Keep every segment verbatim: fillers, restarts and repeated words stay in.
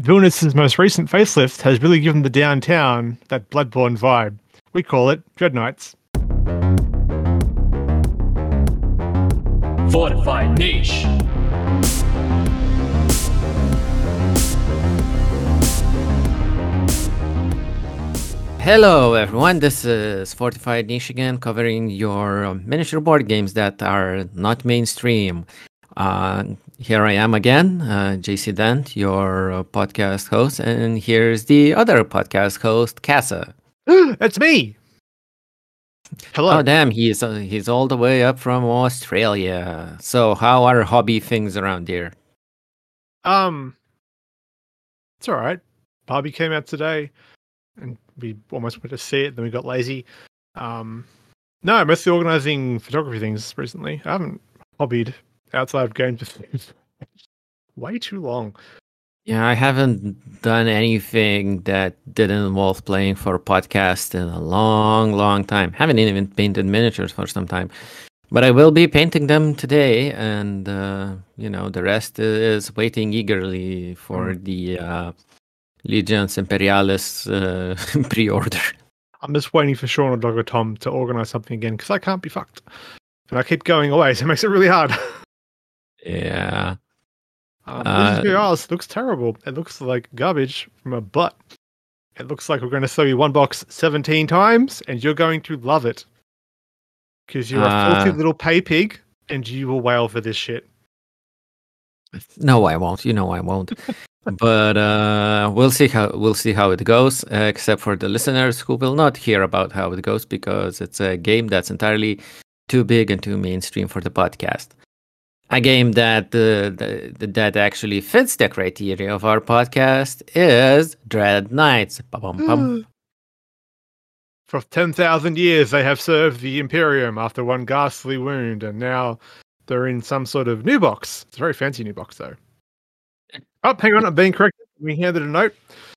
Villainous' most recent facelift has really given the downtown that Bloodborne vibe. We call it Dread Knights. Fortified Niche. Hello everyone, this is Fortified Niche again, covering your uh, miniature board games that are not mainstream. Uh, here I am again, uh, J C Dent, your uh, podcast host, and here's the other podcast host, Casa. It's me! Hello. Oh damn, he's uh, he's all the way up from Australia. So how are hobby things around here? Um, it's alright. Barbie came out today, and we almost went to see it, then we got lazy. Um, no, I'm mostly organising photography things recently. I haven't hobbied outside of games for way too long. Yeah, I haven't done anything that didn't involve playing for a podcast in a long, long time. Haven't even painted miniatures for some time. But I will be painting them today, and, uh, you know, the rest is waiting eagerly for mm. the uh, Legions Imperialis uh, pre-order. I'm just waiting for Sean or Dogger Tom to organise something again, because I can't be fucked. And I keep going away, so it makes it really hard. Yeah. Um, uh, Imperialis looks terrible. It looks like garbage from a butt. It looks like we're going to sell you one box seventeen times, and you're going to love it. Because you're uh, a filthy little pay pig, and you will wail for this shit. No, I won't. You know I won't. But uh, we'll see how we'll see how it goes. Uh, except for the listeners who will not hear about how it goes, because it's a game that's entirely too big and too mainstream for the podcast. A game that uh, the, that actually fits the criteria of our podcast is Dread Knights. Ba-bum-bum. For ten thousand years, they have served the Imperium after one ghastly wound, and now they're in some sort of new box. It's a very fancy new box, though. Oh, hang on, I'm being corrected. We handed a note.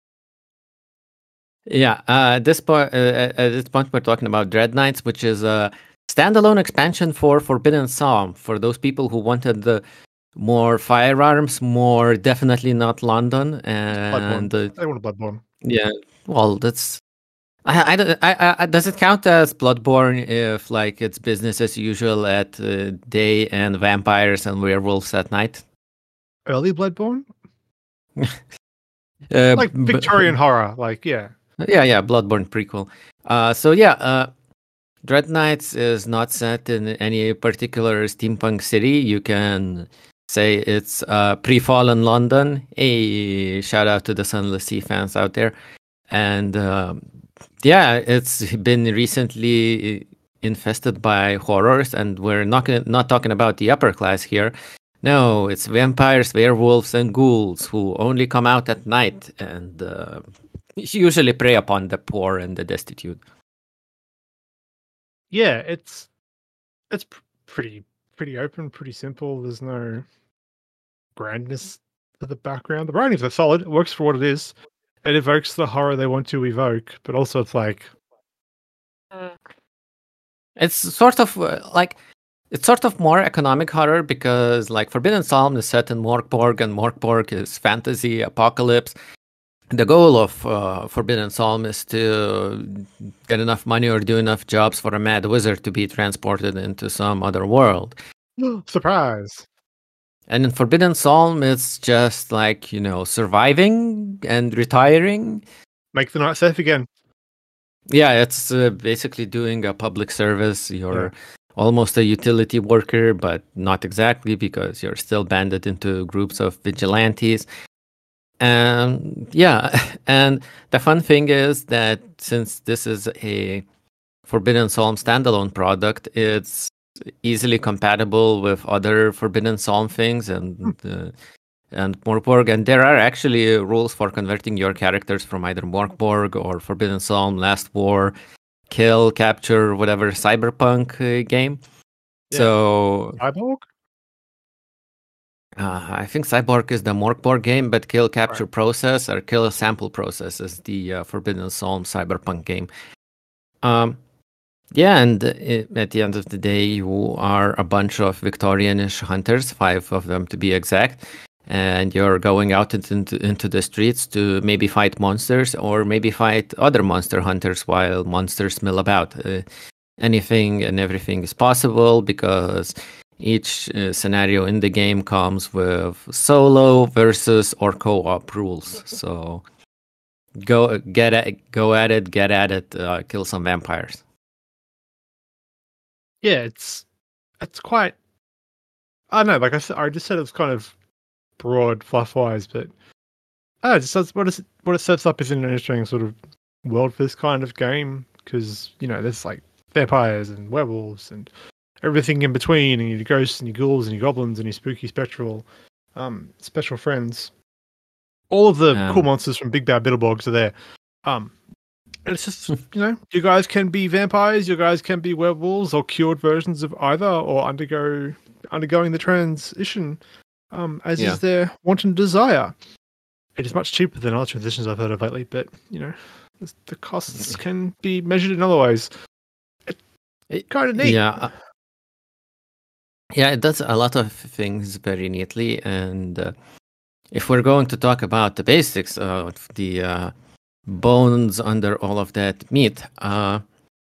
Yeah, uh, at this point, uh, at this point, we're talking about Dread Knights, which is a standalone expansion for Forbidden Psalm. For those people who wanted the more firearms, more definitely not London, and uh, I want a Bloodborne. Yeah, well, that's. I, I, I, I, does it count as Bloodborne if like it's business as usual at uh, day and vampires and werewolves at night? Early Bloodborne, uh, like Victorian b- horror, like yeah, yeah, yeah, Bloodborne prequel. Uh, so yeah, uh, Dread Knights is not set in any particular steampunk city. You can say it's uh, pre-fallen London. A shout out to the Sunless Sea fans out there, and. Um, Yeah, it's been recently infested by horrors, and we're not not talking about the upper class here. No, it's vampires, werewolves, and ghouls who only come out at night and uh, usually prey upon the poor and the destitute. Yeah, it's it's pretty pretty open, pretty simple. There's no grandness to the background. The writings are solid. It works for what it is. It evokes the horror they want to evoke, but also it's like... It's sort of uh, like... It's sort of more economic horror because like Forbidden Psalm is set in Morkborg, and Morkborg is fantasy, apocalypse. The goal of uh, Forbidden Psalm is to get enough money or do enough jobs for a mad wizard to be transported into some other world. Surprise! And in Forbidden Psalm, it's just like, you know, surviving and retiring. Make the night safe again. Yeah, it's uh, basically doing a public service. You're yeah. almost a utility worker, but not exactly, because you're still banded into groups of vigilantes. And yeah, and the fun thing is that since this is a Forbidden Psalm standalone product, it's easily compatible with other Forbidden Psalm things and uh, and Morkborg, and there are actually rules for converting your characters from either Morkborg or Forbidden Psalm, Last War, Kill, Capture, whatever cyberpunk uh, game. Yeah. So Cyborg? Uh, I think Cyborg is the Morkborg game, but Kill, Capture, right. Process or Kill, Sample, Process is the uh, Forbidden Psalm cyberpunk game. Um. Yeah, and it, at the end of the day, you are a bunch of Victorianish hunters, five of them to be exact, and you're going out into into the streets to maybe fight monsters or maybe fight other monster hunters while monsters mill about. Uh, anything and everything is possible because each uh, scenario in the game comes with solo versus or co-op rules. So go get at, go at it, get at it, uh, kill some vampires. Yeah, it's it's quite. I don't know. Like I said, I just said it's kind of broad, fluff-wise, but oh, just that's what it what it sets up is an interesting sort of world for this kind of game because you know there's like vampires and werewolves and everything in between, and your ghosts and your ghouls and your goblins and your spooky spectral um special friends. All of the um, cool monsters from Big Bad Bitterborgs are there. Um, and it's just you know you guys can be vampires, you guys can be werewolves or cured versions of either, or undergo undergoing the transition um as yeah. is their wanton desire. It is much cheaper than other transitions I've heard of lately, but you know, the costs can be measured in other ways. It, it kind of neat. Yeah, yeah, it does a lot of things very neatly. And uh, if we're going to talk about the basics of the uh, bones under all of that meat, uh,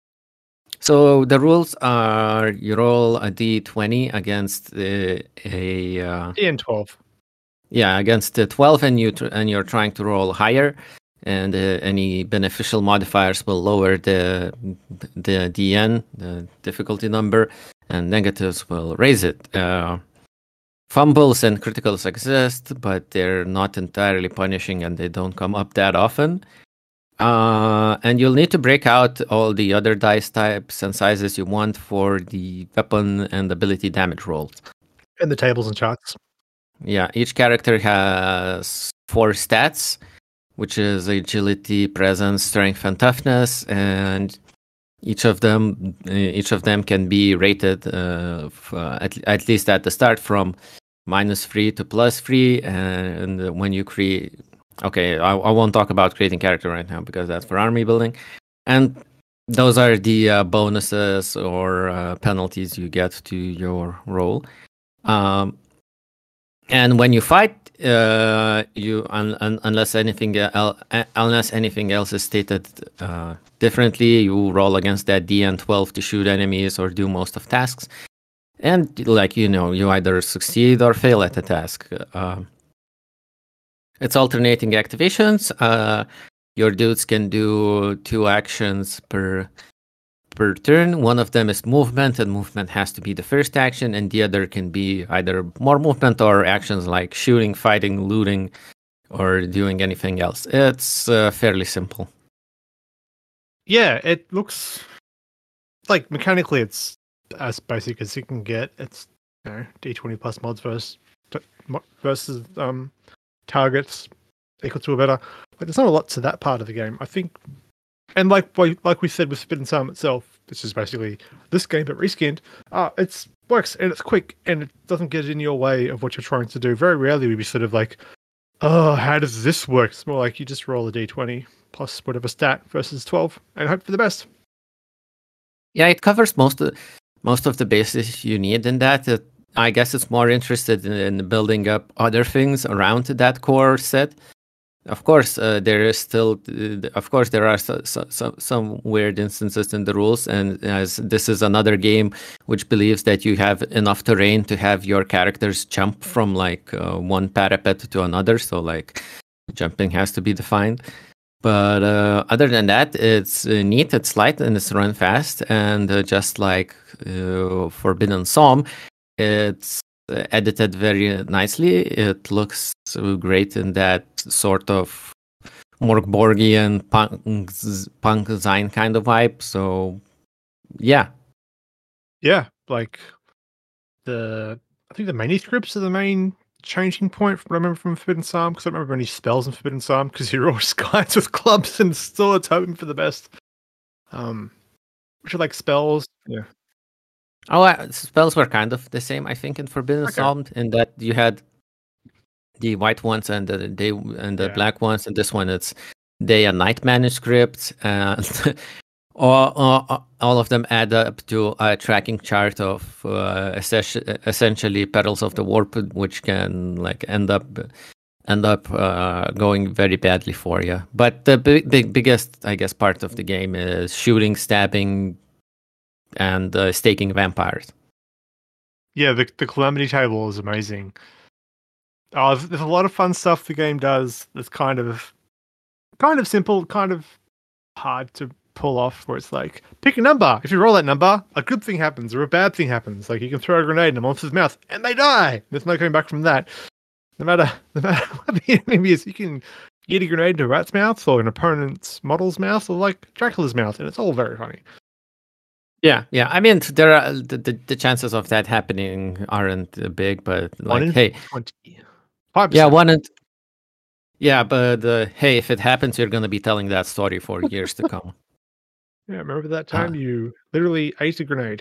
so the rules are: you roll a d twenty against uh, a uh, D N twelve. Yeah, against the twelve, and you tr- and you're trying to roll higher, and uh, any beneficial modifiers will lower the the D N, the difficulty number, and negatives will raise it. Uh, fumbles and criticals exist, but they're not entirely punishing, and they don't come up that often. Uh, and you'll need to break out all the other dice types and sizes you want for the weapon and ability damage rolls. And the tables and charts. Yeah, each character has four stats, which is agility, presence, strength, and toughness, and each of them each of them can be rated uh, f- uh, at, at least at the start from minus three to plus three. And when you create, okay, I, I won't talk about creating character right now because that's for army building, and those are the uh, bonuses or uh, penalties you get to your roll. Um, And when you fight, uh, you un- un- unless anything el- unless anything else is stated uh, differently, you roll against that D N twelve to shoot enemies or do most of tasks. And like you know, you either succeed or fail at the task. Uh, it's alternating activations. Uh, your dudes can do two actions per. per turn. One of them is movement, and movement has to be the first action, and the other can be either more movement or actions like shooting, fighting, looting, or doing anything else. It's uh, fairly simple. Yeah, it looks like mechanically it's as basic as it can get. It's you know D twenty plus mods versus versus um targets equal to or better. But there's not a lot to that part of the game. I think. And like like we said with Spit and Psalm itself, this is basically this game but reskinned. Uh, it works and it's quick and it doesn't get in your way of what you're trying to do. Very rarely we be sort of like, oh, how does this work? It's more like you just roll a d twenty plus whatever stat versus twelve and hope for the best. Yeah, it covers most of most of the basics you need in that. It, I guess it's more interested in, in building up other things around that core set. Of course, uh, there is still, uh, of course, there are so, so, so, some weird instances in the rules, and as this is another game which believes that you have enough terrain to have your characters jump from like uh, one parapet to another, so like jumping has to be defined. But uh, other than that, it's uh, neat, it's light, and it's run fast, and uh, just like uh, Forbidden Psalm, it's edited very nicely. It looks great in that sort of Morgborgian punk, punk Zine kind of vibe. So, yeah. Yeah, like the, I think the manuscripts are the main changing point from what I remember from Forbidden Psalm, because I don't remember any spells in Forbidden Psalm, because you're always guys with clubs and swords hoping for the best. Um, which are like spells. Yeah. Oh, uh, spells were kind of the same, I think, in Forbidden Okay. Psalm, in that you had the white ones and the day and the Yeah. black ones, and this one it's day and night manuscripts, and All, all, all of them add up to a tracking chart of uh, essentially Perils of the Warp, which can like end up end up uh, going very badly for you. But the big, big, biggest, I guess, part of the game is shooting, stabbing, and uh, staking vampires. Yeah, the the calamity table is amazing. Oh, there's a lot of fun stuff the game does. That's kind of kind of simple, kind of hard to pull off. Where it's like, pick a number. If you roll that number, a good thing happens or a bad thing happens. Like you can throw a grenade in a monster's mouth and they die. There's no coming back from that. No matter no matter what the enemy is, you can get a grenade into a rat's mouth or an opponent's model's mouth or like Dracula's mouth, and it's all very funny. Yeah, yeah. I mean, there are the, the, the chances of that happening aren't big, but like, hey, twenty. Yeah, one and yeah, but uh, hey, if it happens, you're gonna be telling that story for years to come. Yeah, remember that time uh, you literally ate a grenade?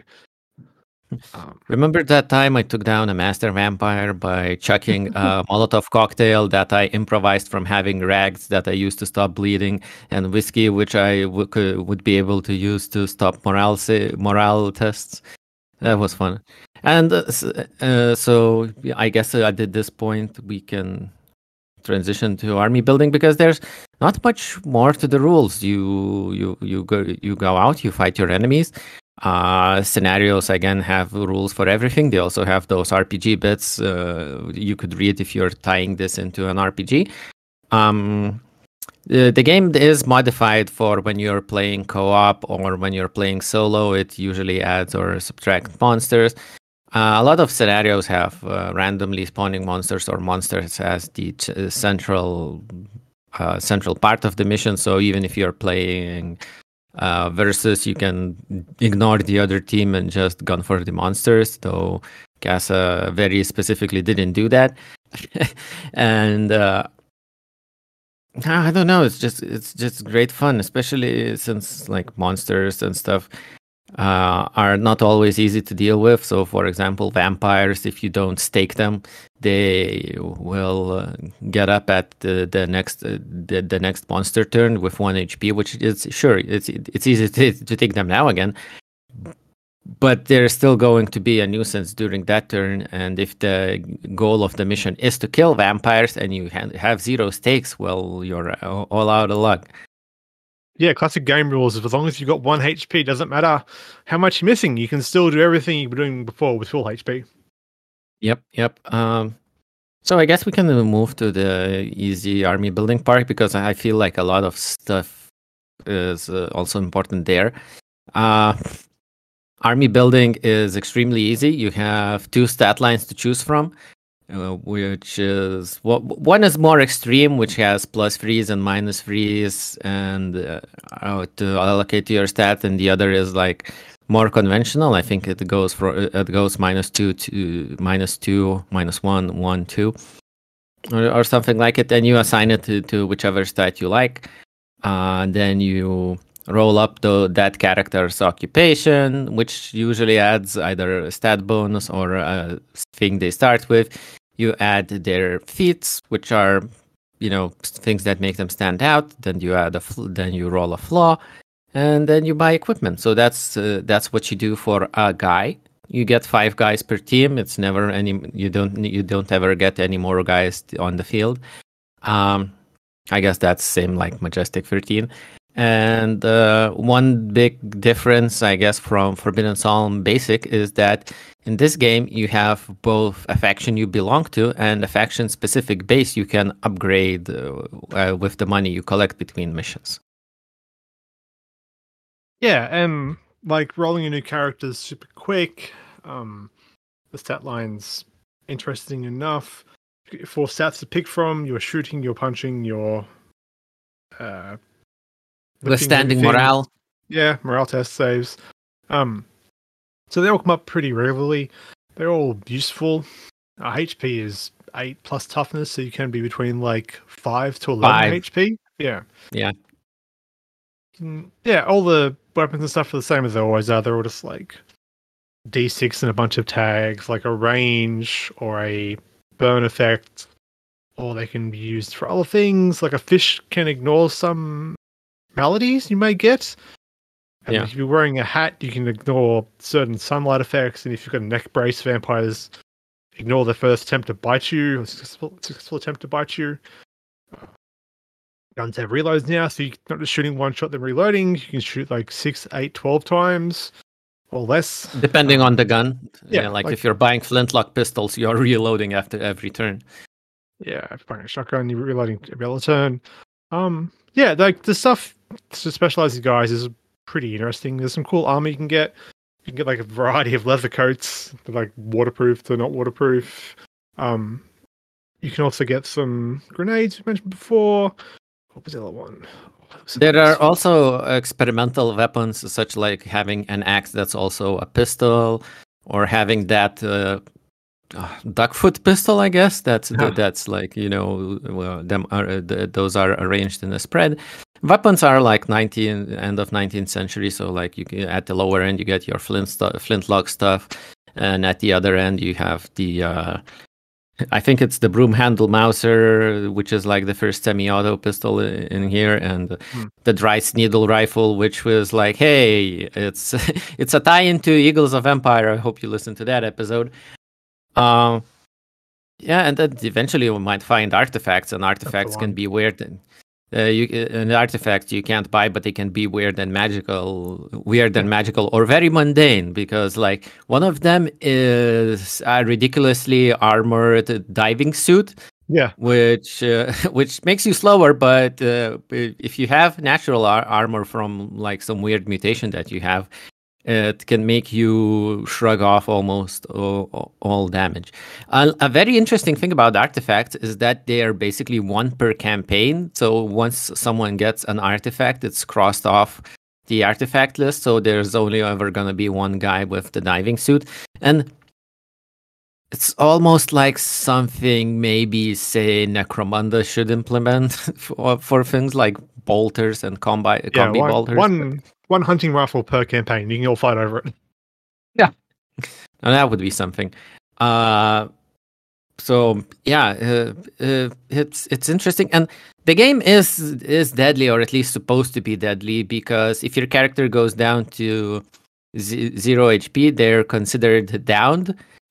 Um, remember that time I took down a master vampire by chucking a Molotov cocktail that I improvised from having rags that I used to stop bleeding, and whiskey which I w- could, would be able to use to stop morale morale tests. That was fun. And uh, uh, so I guess at this point we can transition to army building, because there's not much more to the rules. You you you go you go out, you fight your enemies. Uh, scenarios again have rules for everything. They also have those R P G bits uh, you could read if you're tying this into an R P G. Um, the, the game is modified for when you're playing co-op or when you're playing solo. It usually adds or subtracts monsters. Uh, a lot of scenarios have uh, randomly spawning monsters or monsters as the ch- central uh, central part of the mission. So even if you're playing uh, versus, you can ignore the other team and just gun for the monsters. Though Casa very specifically didn't do that, and uh, I don't know. It's just it's just great fun, especially since like monsters and stuff uh, are not always easy to deal with. So, for example, vampires, if you don't stake them, they will uh, get up at the, the next uh, the, the next monster turn with one H P, which is sure it's it's easy to, to take them now again, but there's still going to be a nuisance during that turn. And if the goal of the mission is to kill vampires and you ha- have zero stakes, well, you're all out of luck. Yeah, classic game rules. As long as you've got one H P, doesn't matter how much you're missing. You can still do everything you were doing before with full H P. Yep, yep. Um, so I guess we can move to the easy army building part, because I feel like a lot of stuff is uh, also important there. Uh, army building is extremely easy. You have two stat lines to choose from. Uh, which is well, one is more extreme, which has plus freeze and minus freeze and uh, to allocate to your stat, and the other is like more conventional. I think it goes for it goes minus two to minus two, minus one, one, two, or, or something like it. And you assign it to, to whichever stat you like. Uh, then you roll up the, that character's occupation, which usually adds either a stat bonus or a thing they start with. You add their feats, which are, you know, things that make them stand out. Then you add a, fl- then you roll a flaw, and then you buy equipment. So that's uh, that's what you do for a guy. You get five guys per team. It's never any. You don't you don't ever get any more guys on the field. Um, I guess that's same like Majestic thirteen. And uh, one big difference, I guess, from Forbidden Psalm Basic is that in this game you have both a faction you belong to and a faction-specific base you can upgrade uh, uh, with the money you collect between missions. Yeah, and like rolling a new character is super quick. Um, the stat line's interesting enough. Four stats to pick from. You're shooting, you're punching, you're... Uh, Withstanding morale. Yeah, morale test saves. Um, so they all come up pretty regularly. They're all useful. Uh, H P is eight plus toughness, so you can be between like five to eleven five. H P. Yeah. Yeah. Yeah, all the weapons and stuff are the same as they always are. They're all just like D six and a bunch of tags, like a range or a burn effect, or they can be used for other things. Like a fish can ignore some maladies you may get, And Yeah. if you're wearing a hat, you can ignore certain sunlight effects. And if you've got a neck brace, vampires ignore the first attempt to bite you, or successful, successful attempt to bite you. Uh, guns have reloads now, so you're not just shooting one shot, then reloading. You can shoot like six, eight, twelve times or less. Depending um, on the gun. Yeah, Yeah, like, like- if you're buying flintlock pistols, you're reloading after every turn. Yeah, if you're buying a shotgun, you're reloading every other turn. Um, yeah, like the stuff to specialize guys is pretty interesting. There's some cool armor you can get. You can get like a variety of leather coats, that are, like waterproof to not waterproof. Um, you can also get some grenades we mentioned before. What was the other one? There are also experimental weapons, such like having an axe that's also a pistol, or having that uh, uh, duckfoot pistol, I guess. That's Yeah. that's like, you know, well, them are uh, th- those are arranged in a spread. Weapons are like nineteenth end of nineteenth century, so like you can, at the lower end you get your flint stu- flintlock stuff, and at the other end you have the uh, I think it's the broom handle Mauser, which is like the first semi-auto pistol i- in here, and Hmm. the Dryce needle rifle, which was like, hey, it's it's a tie-in to Eagles of Empire. I hope you listened to that episode. Um, yeah, and then eventually we might find artifacts, and artifacts can one. be weird. And, uh, you an artifact you can't buy, but they can be weird and magical, weird and magical, or very mundane. Because like one of them is a ridiculously armored diving suit, Yeah, which uh, which makes you slower. But uh, if you have natural ar- armor from like some weird mutation that you have, it can make you shrug off almost all, all damage. A, a very interesting thing about artifacts is that they are basically one per campaign. So once someone gets an artifact, it's crossed off the artifact list. So there's only ever going to be one guy with the diving suit. And it's almost like something maybe, say, Necromunda should implement for, for things like bolters and combi, yeah. combi One, bolters. one, one hunting rifle per campaign. You can all fight over it. And that would be something. Uh, so yeah, uh, uh, it's it's interesting, and the game is is deadly, or at least supposed to be deadly, because if your character goes down to z- zero H P, they're considered downed,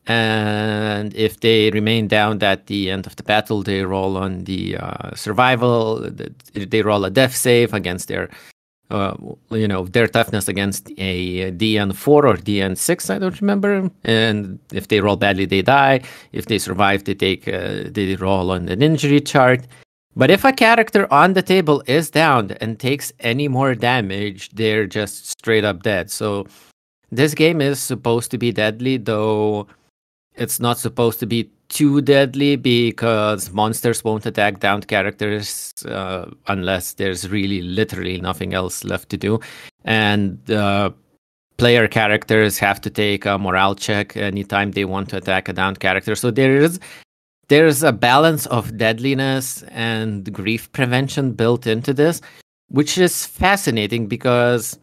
and if they remain downed at the end of the battle, they roll on the uh, survival. They roll a death save against their. Uh, you know, their toughness against a D N four or D N six, I don't remember. And if they roll badly, they die. If they survive, they take uh, they roll on an injury chart. But if a character on the table is downed and takes any more damage, they're just straight up dead. So this game is supposed to be deadly, though it's not supposed to be too deadly, because monsters won't attack downed characters uh, unless there's really literally nothing else left to do. And uh, player characters have to take a morale check anytime they want to attack a downed character. So there is there's a balance of deadliness and grief prevention built into this, which is fascinating, because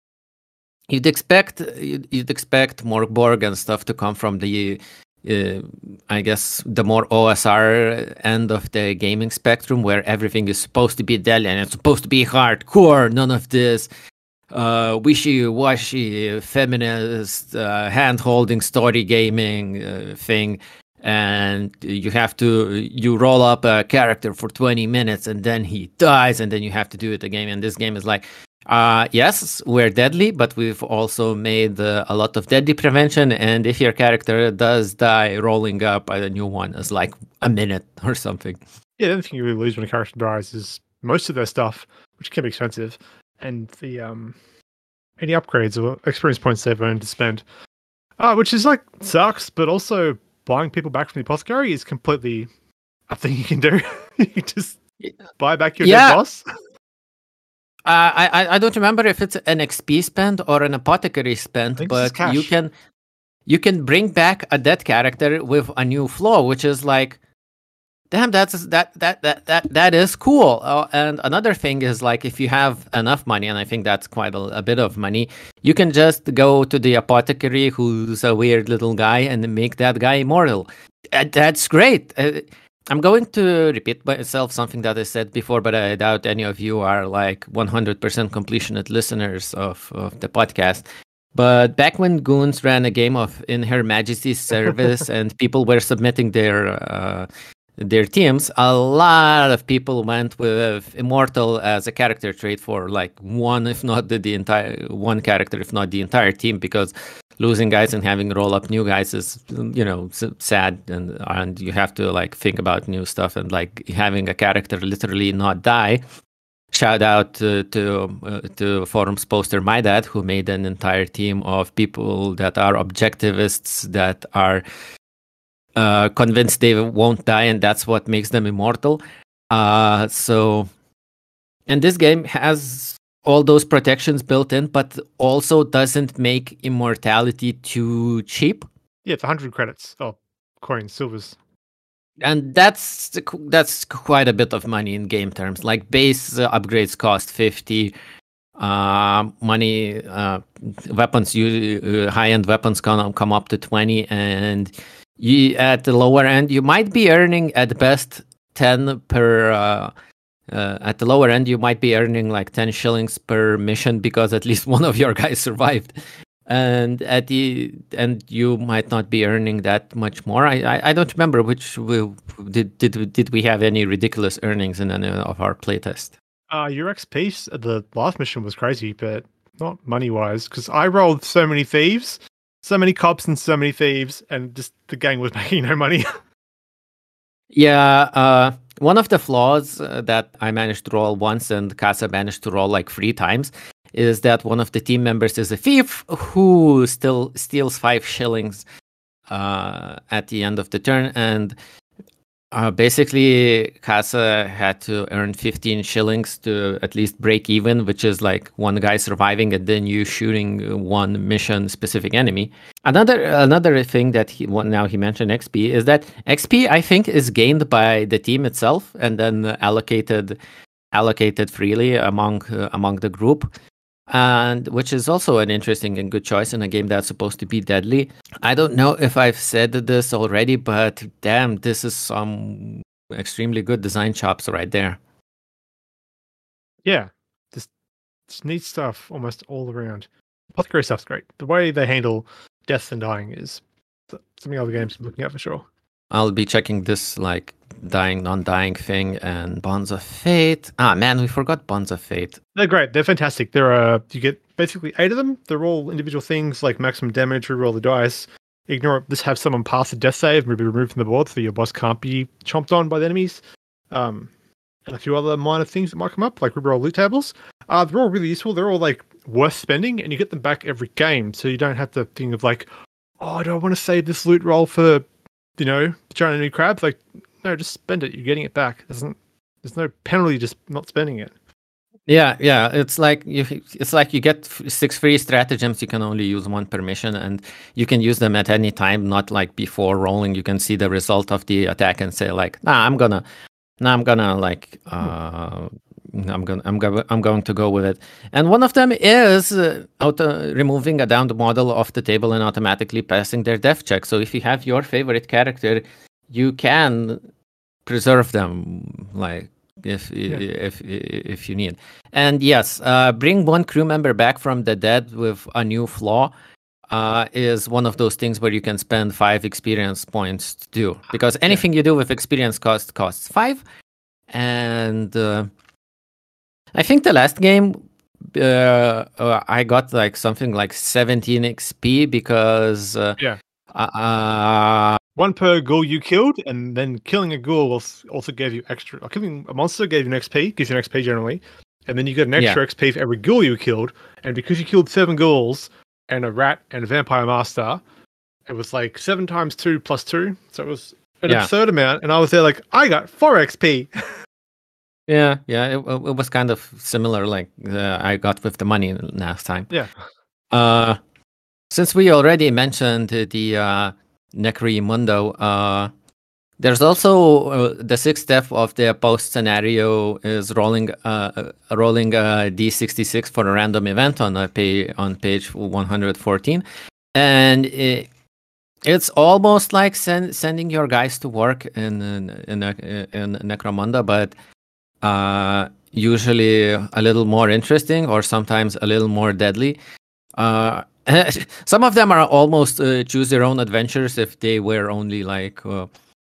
you'd expect you'd, you'd expect Morgborg and stuff to come from the uh, I guess the more O S R end of the gaming spectrum, where everything is supposed to be deadly and it's supposed to be hardcore. None of this uh, wishy-washy feminist uh, hand-holding story gaming uh, thing. And you have to you roll up a character for twenty minutes and then he dies, and then you have to do it again. And this game is like, Uh, yes, we're deadly, but we've also made uh, a lot of deadly prevention. And if your character does die, rolling up a new one is like a minute or something. Yeah, the other thing you really lose when a character dies is most of their stuff, which can be expensive, and the um any upgrades or experience points they've earned to spend. Uh, which is like sucks, but also buying people back from the apothecary is completely a thing you can do. You can just buy back your Yeah. dead boss. Uh, I I- I don't remember if it's an X P spend or an apothecary spend, think this is but you cash. can you can bring back a dead character with a new flaw, which is like, damn, that's that that that that that is cool. Uh, and another thing is like, if you have enough money, and I think that's quite a, a bit of money, you can just go to the apothecary, who's a weird little guy, and make that guy immortal. Uh, that's great. Uh, I'm going to repeat myself something that I said before, but I doubt any of you are like one hundred percent completionist listeners of, of the podcast. But back when Goons ran a game of In Her Majesty's Service and people were submitting their uh, their teams, a lot of people went with Immortal as a character trait for like one, if not the, the entire one character, if not the entire team, because losing guys and having to roll up new guys is, you know, sad, and and you have to like think about new stuff, and like having a character literally not die. Shout out to to, uh, to forums poster My Dad, who made an entire team of people that are objectivists, that are uh, convinced they won't die, and that's what makes them immortal. Uh, so, and this game has all those protections built in, but also doesn't make immortality too cheap. Yeah, it's one hundred credits. Oh, coins, silvers. And that's that's quite a bit of money in game terms. Like base uh, upgrades cost fifty. Uh, money, uh, weapons, you uh, high-end weapons come come up to twenty, and you at the lower end you might be earning at best ten per. Uh, uh, at the lower end, you might be earning like ten shillings per mission because at least one of your guys survived. And at the and you might not be earning that much more. I I, I don't remember which we, did did did we have any ridiculous earnings in any of our playtest. Uh, your X P at the last mission was crazy, but not money wise, because I rolled so many thieves, so many cops, and so many thieves, and just the gang was making no money. Yeah, uh, one of the flaws uh, that I managed to roll once and Casa managed to roll like three times is that one of the team members is a thief who still steals five shillings uh, at the end of the turn. And uh, basically, Casa had to earn fifteen shillings to at least break even, which is like one guy surviving and then you shooting one mission specific enemy. Another another thing that he well, now he mentioned X P is that X P I think is gained by the team itself and then allocated allocated freely among uh, among the group. And which is also an interesting and good choice in a game that's supposed to be deadly. I don't know if I've said this already, but damn, this is some extremely good design chops right there. Yeah, just, just neat stuff almost all around. Apothecary stuff's great. The way they handle death and dying is something other games are looking at for sure. I'll be checking this like dying, non-dying thing and Bonds of Fate. Ah, man, we forgot Bonds of Fate. They're great. They're fantastic. There are you get basically eight of them. They're all individual things like maximum damage, reroll the dice, ignore this, have someone pass a death save and be removed from the board so your boss can't be chomped on by the enemies. Um, and a few other minor things that might come up, like reroll loot tables. Uh, they're all really useful. They're all like worth spending, and you get them back every game, so you don't have to think of like, oh, do I want to save this loot roll for, you know, giant enemy crabs? Like, no, just spend it. You're getting it back. There's no, there's no penalty just not spending it. Yeah, yeah. It's like you. It's like you get six free stratagems. You can only use one per mission, and you can use them at any time. Not like before rolling. You can see the result of the attack and say like, Nah, I'm gonna, Nah, I'm gonna like, uh, I'm gonna, I'm going, I'm going to go with it. And one of them is uh, auto removing a downed model off the table and automatically passing their death check. So if you have your favorite character, you can preserve them, like if yeah. if if you need. And yes, uh, bring one crew member back from the dead with a new flaw uh, is one of those things where you can spend five experience points to do, because anything yeah. you do with experience cost costs five. And uh, I think the last game uh, uh, I got like something like seventeen X P because uh, yeah. Uh, One per ghoul you killed, and then killing a ghoul also gave you extra. Or killing a monster gave you an X P, gives you an X P generally, and then you get an extra yeah. X P for every ghoul you killed. And because you killed seven ghouls and a rat and a vampire master, it was like seven times two plus two, so it was an yeah. absurd amount. And I was there like, I got four X P. yeah, yeah, it, it was kind of similar, like uh, I got with the money last time. Yeah. Uh. Since we already mentioned the uh, Necromundo, uh, there's also uh, the sixth step of the post scenario is rolling uh, rolling a D sixty-six for a random event on a pay, on page one hundred fourteen, and it, It's almost like send, sending your guys to work in in in, in Necromunda, but uh, usually a little more interesting, or sometimes a little more deadly. Uh, some of them are almost uh, choose their own adventures if they were only like uh,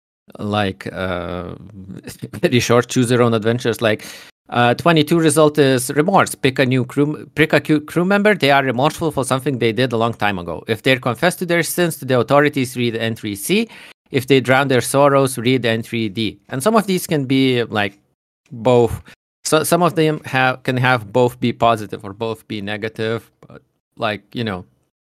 like uh, very short choose their own adventures. Like uh, twenty-two result is remorse. Pick a new crew, pick a crew member. They are remorseful for something they did a long time ago. If they confess to their sins to the authorities, read entry C. If they drown their sorrows, read entry D. And some of these can be like both. So some of them have can have both be positive or both be negative. But like you know,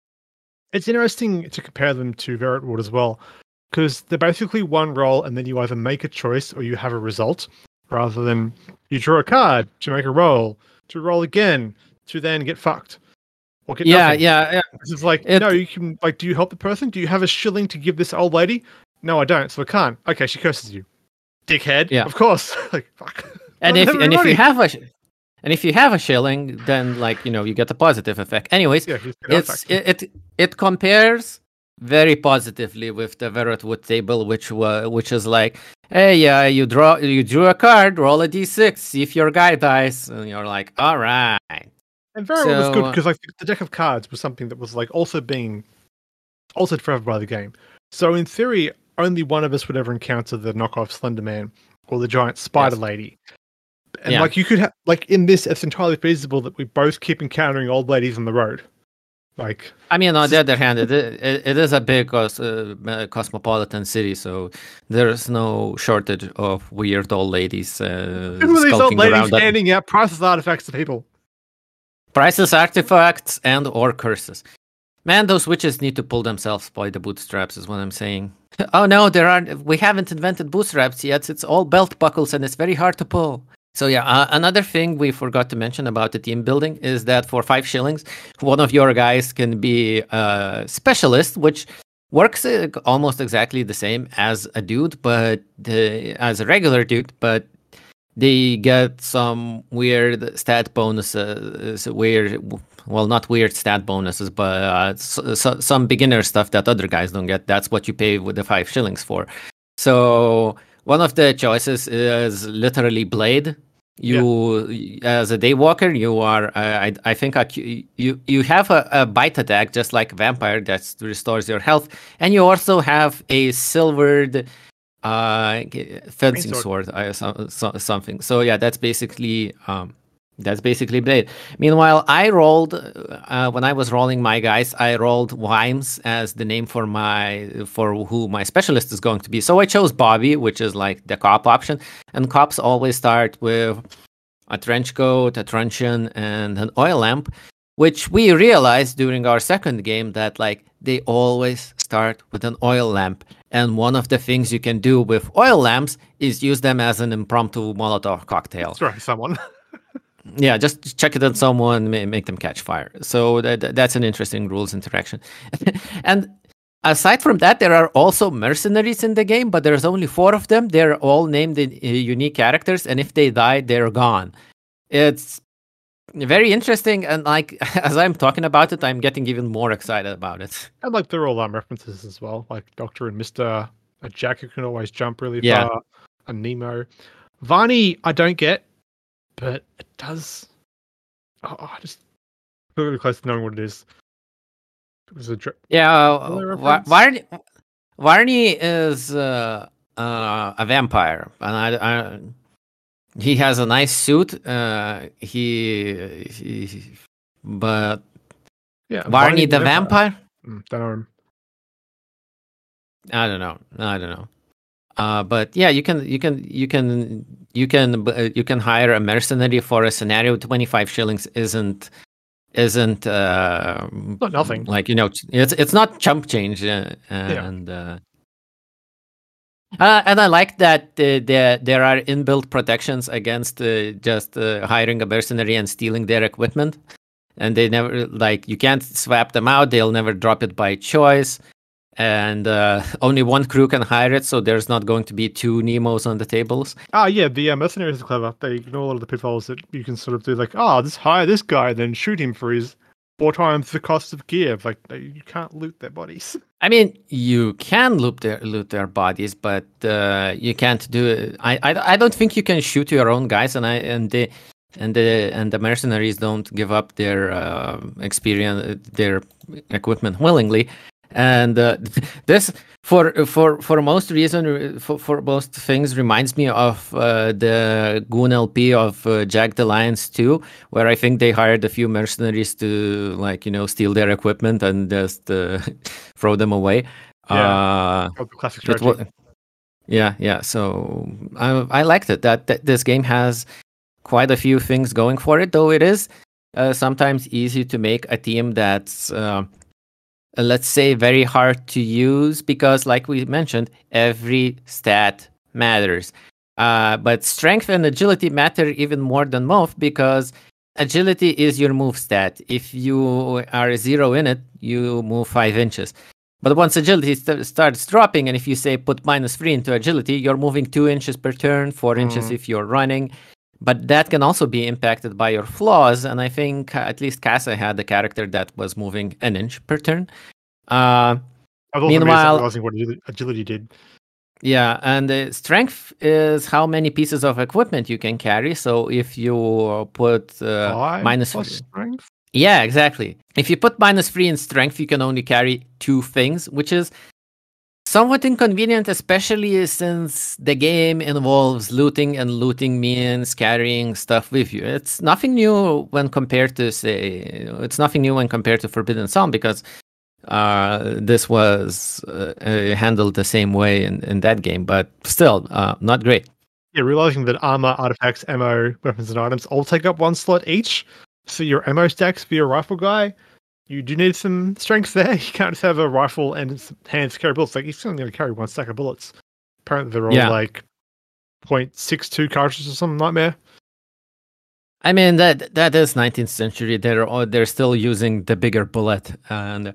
it's interesting to compare them to Veritwood as well, because they're basically one roll, and then you either make a choice or you have a result, rather than you draw a card to make a roll, to roll again, to then get fucked. Or get yeah, nothing. yeah, yeah. It's like, it, no, you can, like, do you help the person? Do you have a shilling to give this old lady? No, I don't, so I can't. Okay, she curses you. Dickhead. Yeah. Of course. Like, fuck. And if and if you have a and if you have a shilling, then like you know you get a positive effect. Anyways, yeah, it's it, it it compares very positively with the Veritwood table, which was which is like, hey, yeah, uh, you draw you drew a card, roll a d six, see if your guy dies, and you're like, all right. And Veritwood so, was good because like the deck of cards was something that was like also being altered forever by the game. So in theory, only one of us would ever encounter the knockoff Slender Man or the giant Spider yes. Lady. And yeah. like you could have, like in this, it's entirely feasible that we both keep encountering old ladies on the road. Like, I mean, on the other hand, it it, it is a big cos, uh, cosmopolitan city, so there's no shortage of weird old ladies. Uh, Who are these old ladies handing out priceless artifacts to people? Priceless artifacts and or curses. Man, those witches need to pull themselves by the bootstraps, is what I'm saying. Oh no, there aren't. We haven't invented bootstraps yet. It's all belt buckles, and it's very hard to pull. So yeah, uh, another thing we forgot to mention about the team building is that for five shillings, one of your guys can be a specialist, which works uh, almost exactly the same as a dude, but uh, as a regular dude, but they get some weird stat bonuses, weird, well, not weird stat bonuses, but uh, so, so, some beginner stuff that other guys don't get. That's what you pay with the five shillings for. So one of the choices is literally Blade. You, yeah. as a Daywalker, you are, uh, I, I think, a, you you have a, a bite attack, just like a vampire, that restores your health. And you also have a silvered uh, fencing sword, uh, so, so, something. So yeah, that's basically... Um, That's basically Blade. Meanwhile, I rolled uh, when I was rolling my guys. I rolled Wimes as the name for my for who my specialist is going to be. So I chose Bobby, which is like the cop option. And cops always start with a trench coat, a truncheon, and an oil lamp. Which we realized during our second game that like they always start with an oil lamp. And one of the things you can do with oil lamps is use them as an impromptu Molotov cocktail. That's right, someone. Yeah, just check it on someone, make them catch fire. So that, that's an interesting rules interaction. And aside from that, there are also mercenaries in the game, but there's only four of them. They're all named in uh, unique characters, and if they die, they're gone. It's very interesting, and like as I'm talking about it, I'm getting even more excited about it. And like they're all um, references as well, like Doctor and Mister, a Jack who can always jump really yeah. far, a Nemo. Varney, I don't get. But it does. Oh, I just feel really close to knowing what it is. It was a dr- yeah. Uh, Varney, Varney is uh, uh, a vampire, and I, I, he has a nice suit. Uh, he, he, but yeah, Varney, Varney the vampire. vampire? Mm, don't know. I don't know. I don't know. Uh, but yeah, you can you can you can you can uh, you can hire a mercenary for a scenario. twenty-five shillings isn't isn't uh, not nothing. Like you know, it's it's not chump change, uh, and yeah. uh, uh, and I like that uh, there there are inbuilt protections against uh, just uh, hiring a mercenary and stealing their equipment, and they never like you can't swap them out. They'll never drop it by choice. And uh, only one crew can hire it, so there's not going to be two Nemos on the tables. Ah, yeah, the uh, mercenaries are clever. They ignore a lot of the pitfalls that you can sort of do, like, oh, just hire this guy, then shoot him for his four times the cost of gear. Like you can't loot their bodies. I mean, you can loot their loot their bodies, but uh, you can't do it. I, I I don't think you can shoot your own guys, and I and the and the and the mercenaries don't give up their uh, experience, their equipment willingly. And uh, this, for for for most reason, for, for most things, reminds me of uh, the Goon L P of uh, Jagged Alliance two, where I think they hired a few mercenaries to, like, you know, steal their equipment and just uh, throw them away. Yeah, uh, classic strategy. Yeah, yeah. So I I liked it. That, that this game has quite a few things going for it, though it is uh, sometimes easy to make a team that's. Uh, Uh, let's say very hard to use because, like we mentioned, every stat matters. Uh, but strength and agility matter even more than most because agility is your move stat. If you are zero in it, you move five inches. But once agility st- starts dropping, and if you say put minus three into agility, you're moving two inches per turn, four mm. inches if you're running. But that can also be impacted by your flaws, and I think uh, at least Casa had a character that was moving an inch per turn. Uh, meanwhile, realizing what agility did. Yeah, and uh, strength is how many pieces of equipment you can carry. So if you put uh, Five minus plus three, strength, yeah, exactly. If you put minus three in strength, you can only carry two things, which is somewhat inconvenient, especially since the game involves looting, and looting means carrying stuff with you. It's nothing new when compared to, say, it's nothing new when compared to Forbidden Zone, because uh, this was uh, uh, handled the same way in, in that game, but still uh, not great. Yeah, realizing that armor, artifacts, ammo, weapons, and items all take up one slot each. So your ammo stacks for your rifle guy, you do need some strength there. You can't just have a rifle and some hands to carry bullets. Like, he's only going to carry one stack of bullets. Apparently, they're all Yeah. like zero point six two cartridges or some nightmare. I mean, that that is nineteenth century. They're all, they're still using the bigger bullet, and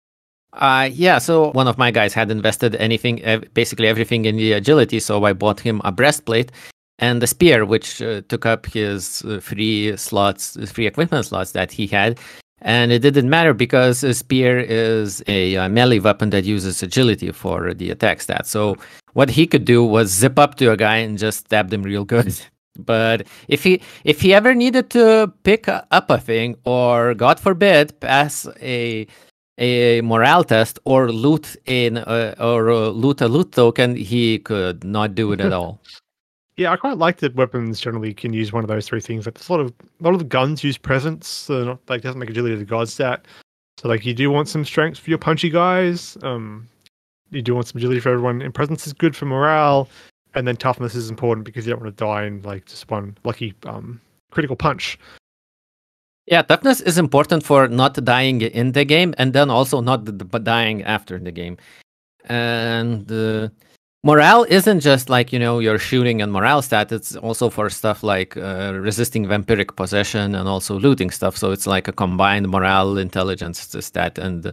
uh, yeah. So one of my guys had invested anything, ev- basically everything in the agility. So I bought him a breastplate and a spear, which uh, took up his uh, free slots, free equipment slots that he had. And it didn't matter because a spear is a uh, melee weapon that uses agility for the attack stat. So what he could do was zip up to a guy and just stab them real good. But if he if he ever needed to pick up a thing, or God forbid, pass a a morale test or loot in uh, or uh, loot a loot token, he could not do it at all. Yeah, I quite like that weapons generally can use one of those three things. Like, there's a lot of a lot of the guns use presence, so not, like, doesn't make agility the god stat. So like, you do want some strength for your punchy guys. Um, you do want some agility for everyone, and presence is good for morale. And then toughness is important because you don't want to die in like just one lucky um, critical punch. Yeah, toughness is important for not dying in the game, and then also not d- d- dying after the game. And uh, morale isn't just like, you know, your shooting and morale stat. It's also for stuff like uh, resisting vampiric possession and also looting stuff. So it's like a combined morale intelligence stat. And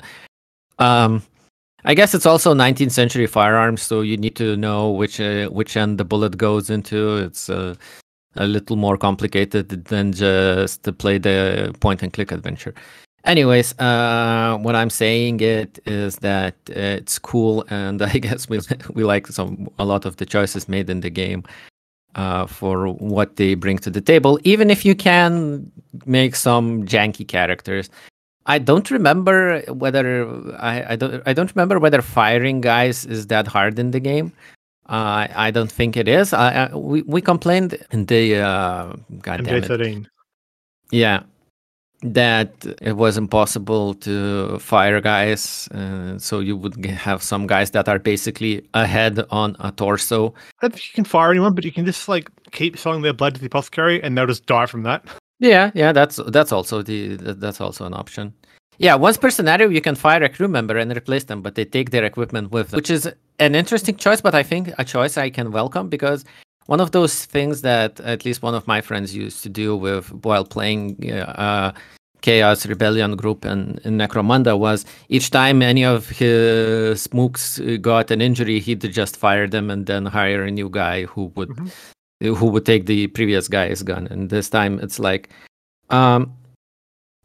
um, I guess it's also nineteenth century firearms, so you need to know which uh, which end the bullet goes into. It's uh, a little more complicated than just to play the point and click adventure. Anyways, uh, what I'm saying it is that uh, it's cool, and I guess we we like some a lot of the choices made in the game uh, for what they bring to the table. Even if you can make some janky characters. I don't remember whether I, I don't I don't remember whether firing guys is that hard in the game. Uh, I don't think it is. I, I, we we complained in the uh, God damn it. Yeah, that it was impossible to fire guys. Uh, so you would have some guys that are basically a head on a torso. I don't think you can fire anyone, but you can just like keep selling their blood to the apothecary, and they'll just die from that. Yeah, yeah, that's that's also the that's also an option. Yeah, once per scenario, you can fire a crew member and replace them, but they take their equipment with them, which is an interesting choice, but I think a choice I can welcome, because one of those things that at least one of my friends used to do with while playing uh, Chaos Rebellion group in, in Necromunda was each time any of his mooks got an injury, he'd just fire them and then hire a new guy who would... Mm-hmm. who would take the previous guy's gun. And this time it's like, um,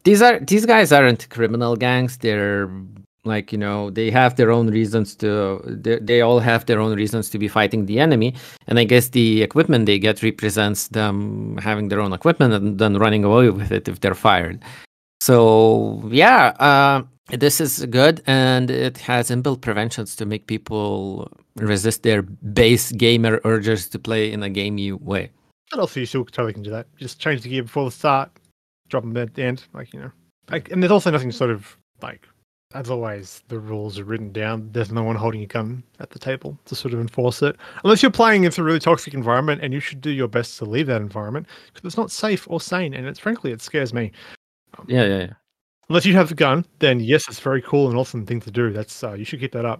these are these guys aren't criminal gangs. They're like, you know, they have their own reasons to. They, they all have their own reasons to be fighting the enemy, and I guess the equipment they get represents them having their own equipment and then running away with it if they're fired. So yeah, uh, this is good, and it has inbuilt preventions to make people resist their base gamer urges to play in a gamey way. And also, you still totally can do that. Just change the gear before the start, drop them at the end, like, you know. Like, and there's also nothing sort of like, as always, the rules are written down. There's no one holding a gun at the table to sort of enforce it, unless you're playing in a really toxic environment, and you should do your best to leave that environment because it's not safe or sane, and it's frankly it scares me. Um, yeah, yeah, yeah. Unless you have the gun, then yes, it's very cool and awesome thing to do. That's uh, you should keep that up.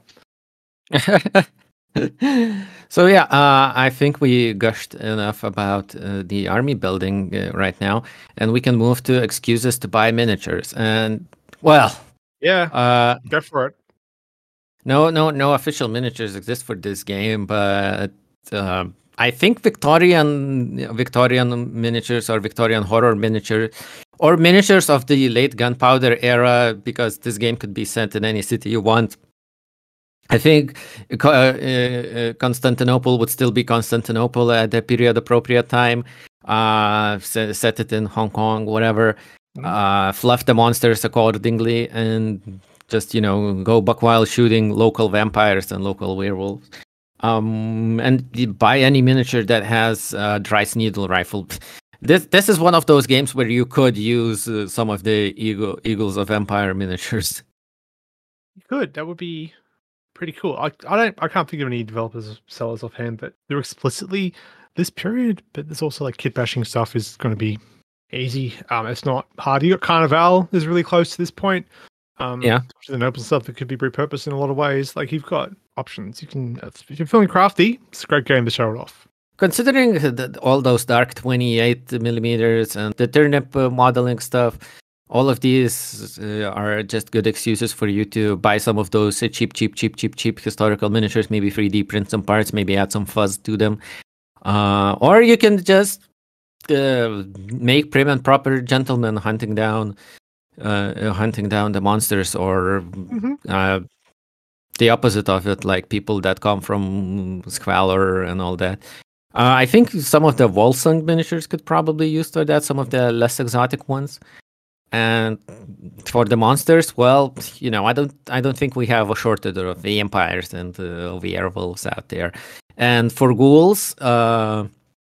So yeah, uh, I think we gushed enough about uh, the army building uh, right now, and we can move to excuses to buy miniatures. And well, yeah, uh, go for it. No, no, no official miniatures exist for this game, but uh, I think Victorian Victorian miniatures or Victorian horror miniatures or miniatures of the late gunpowder era, because this game could be set in any city you want. I think uh, uh, Constantinople would still be Constantinople at the period appropriate time. Uh, set, set it in Hong Kong, whatever. Mm-hmm. Uh, fluff the monsters accordingly, and just, you know, go buck wild shooting local vampires and local werewolves. Um, and buy any miniature that has a Dryce needle rifle. This this is one of those games where you could use uh, some of the Eagle, Eagles of Empire miniatures. You could. That would be pretty cool. I I don't I can't think of any developers or sellers offhand that they're explicitly this period, but there's also like kit bashing stuff is going to be easy. Um, it's not hard. You got Carnival is really close to this point. Um, yeah, the open stuff that could be repurposed in a lot of ways. Like, you've got options. You can, if you're feeling crafty, it's a great game to show it off. Considering that all those dark twenty-eight millimeters and the turnip uh, modeling stuff, all of these uh, are just good excuses for you to buy some of those uh, cheap, cheap, cheap, cheap, cheap historical miniatures. Maybe three D print some parts, maybe add some fuzz to them, uh, or you can just uh, make prim and proper gentlemen hunting down. Uh, hunting down the monsters, or mm-hmm. uh, the opposite of it, like people that come from Squalor and all that. Uh, I think some of the Volsung miniatures could probably use for that, some of the less exotic ones. And for the monsters, well, you know, I don't, I don't think we have a shortage of vampires and uh, werewolves out there. And for ghouls, uh,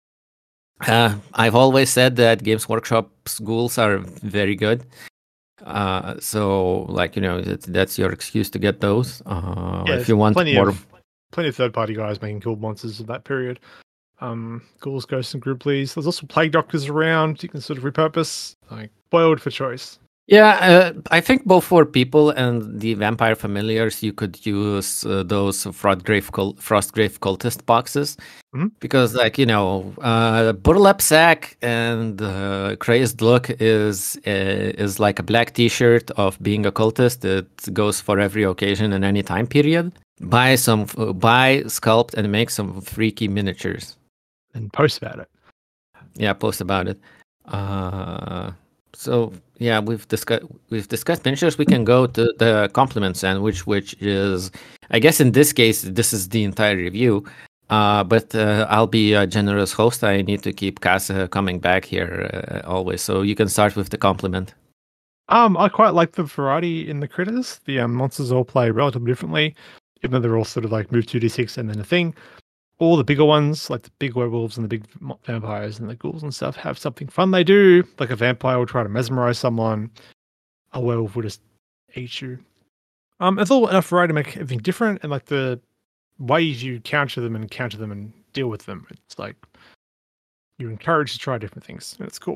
uh, I've always said that Games Workshop's ghouls are very good. Uh, so, like, you know, that, that's your excuse to get those. Uh, yeah, if you want plenty more, of, plenty of third-party guys making cool monsters of that period. Um, ghouls, ghosts, and grouplies. There's also plague doctors around. You can sort of repurpose. Like, boiled for choice. Yeah, uh, I think both for people and the vampire familiars, you could use uh, those Frostgrave, cult- Frostgrave cultist boxes. Mm-hmm. Because, like, you know, uh, Burlap Sack and uh, Crazed Look is uh, is like a black t-shirt of being a cultist. It goes for every occasion and any time period. Buy some, uh, buy, sculpt, and make some freaky miniatures. And post about it. Yeah, post about it. Uh... So yeah, we've discussed we've discussed miniatures. We can go to the compliment sandwich, which is, I guess in this case, this is the entire review. Uh, but uh, I'll be a generous host. I need to keep Casa coming back here uh, always. So you can start with the compliment. Um, I quite like the variety in the critters. The um, monsters all play relatively differently, even though they're all sort of like move two d six and then a thing. All the bigger ones, like the big werewolves and the big vampires and the ghouls and stuff, have something fun they do. Like a vampire will try to mesmerize someone. A werewolf will just eat you. Um, it's all enough variety to make everything different, and like the ways you counter them and counter them and deal with them. It's like you're encouraged to try different things, and it's cool.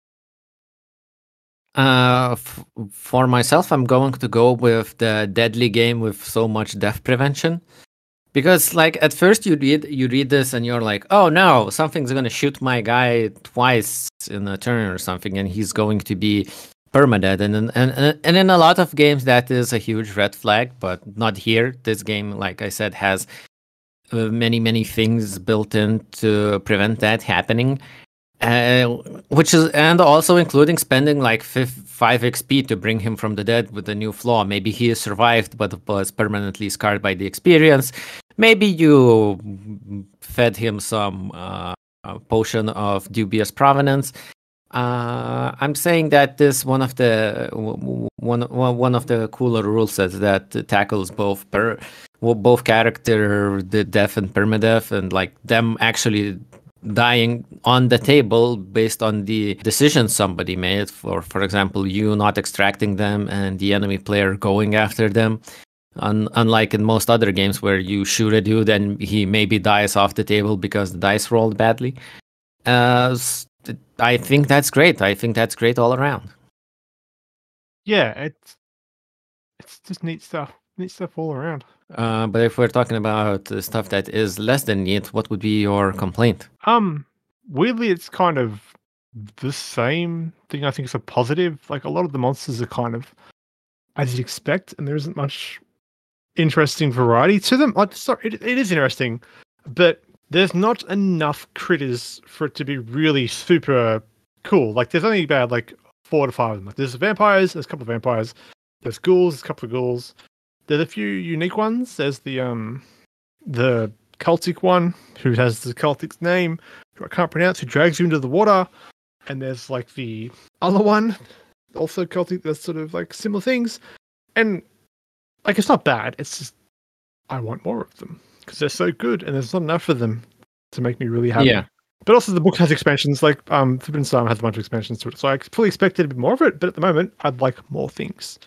Uh, f- for myself, I'm going to go with the deadly game with so much death prevention. Because, like, at first you read you read this and you're like, oh no, something's gonna shoot my guy twice in a turn or something, and he's going to be permadead. And and and and in a lot of games that is a huge red flag, but not here. This game, like I said, has uh, many many things built in to prevent that happening. Uh, which is, and also including spending like five X P to bring him from the dead with a new flaw. Maybe he has survived but was permanently scarred by the experience. Maybe you fed him some uh, potion of dubious provenance. Uh, I'm saying that this one of the one one of the cooler rule sets that tackles both per both character the death and permadeath, and like them actually dying on the table based on the decisions somebody made. For for example, you not extracting them and the enemy player going after them. Un- unlike in most other games where you shoot a dude and he maybe dies off the table because the dice rolled badly. Uh, I think that's great. I think that's great all around. Yeah, it's it's just neat stuff. Neat stuff all around. Uh, but if we're talking about uh, stuff that is less than neat, what would be your complaint? Um, weirdly, it's kind of the same thing. I think it's a positive. Like a lot of the monsters are kind of as you'd expect, and there isn't much interesting variety to them. Like, sorry, it, it is interesting, but there's not enough critters for it to be really super cool. Like, there's only about like four to five of them. Like, there's vampires. There's a couple of vampires. There's ghouls. There's a couple of ghouls. There's a few unique ones. There's the um the cultic one who has the cultic's name, who I can't pronounce, who drags you into the water. And there's like the other one, also cultic, that's sort of like similar things. And like, it's not bad. It's just I want more of them because they're so good, and there's not enough of them to make me really happy. Yeah. But also the book has expansions, like um Forbidden Storm has a bunch of expansions to it. So I fully expected a bit more of it, but at the moment I'd like more things.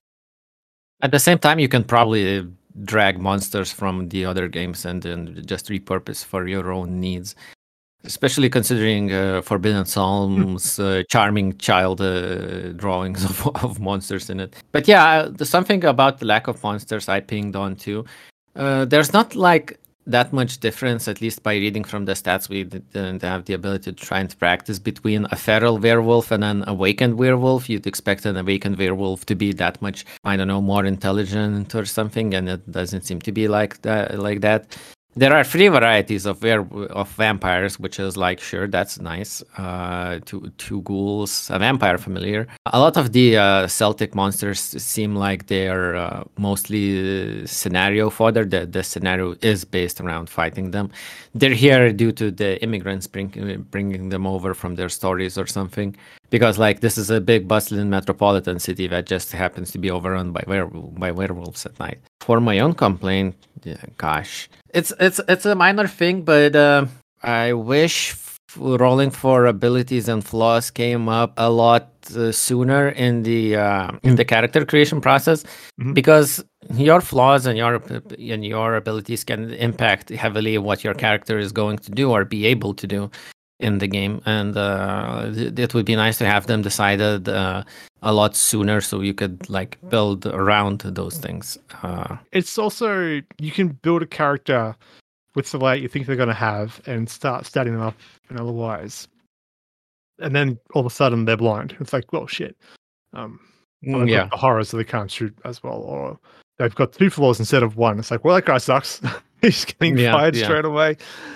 At the same time, you can probably drag monsters from the other games and then just repurpose for your own needs. Especially considering uh, Forbidden Psalm's uh, charming child uh, drawings of, of monsters in it. But yeah, there's something about the lack of monsters I pinged on too. Uh, there's not like that much difference, at least by reading from the stats. We didn't have the ability to try and practice between a feral werewolf and an awakened werewolf. You'd expect an awakened werewolf to be that much, I don't know, more intelligent or something, and it doesn't seem to be like that. Like that. There are three varieties of were- of vampires, which is like, sure, that's nice. Uh, two two ghouls, a vampire familiar. A lot of the uh, Celtic monsters seem like they are uh, mostly scenario fodder. The the scenario is based around fighting them. They're here due to the immigrants bring, bringing them over from their stories or something. Because like this is a big bustling metropolitan city that just happens to be overrun by were- by werewolves at night. For my own complaint, yeah, gosh, it's it's it's a minor thing, but uh, I wish f- rolling for abilities and flaws came up a lot uh, sooner in the uh, in the character creation process, Mhm. because your flaws and your and your abilities can impact heavily what your character is going to do or be able to do in the game, and uh, it, it would be nice to have them decided uh, a lot sooner, so you could like build around those things. Uh, It's also, you can build a character with the layout you think they're going to have and start starting them up and otherwise. And then all of a sudden they're blind. It's like, well, shit. Um, or they've yeah, got the horror, so they can't shoot as well. Or they've got two flaws instead of one. It's like, well, that guy sucks. He's getting Yeah, fired yeah. straight away.